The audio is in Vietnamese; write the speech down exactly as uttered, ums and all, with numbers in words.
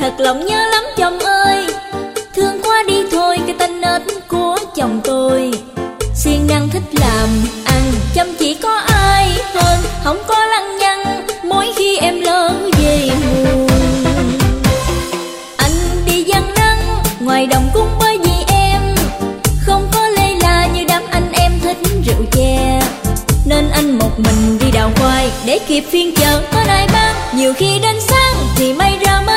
thật lòng nhớ lắm chồng ơi. Thương quá đi thôi cái tên nết của chồng tôi. Siêng năng thích làm ăn, chăm chỉ có ai hơn, không có lăng nhăng mỗi khi em lỡ về muộn. Anh đi giăng nắng ngoài đồng cũng bởi vì em, không có lê la như đám anh em thích rượu chè. Nên anh một mình đi đào khoai để kịp phiên chợ có ai bán. Nhiều khi đến sáng thì may ra mới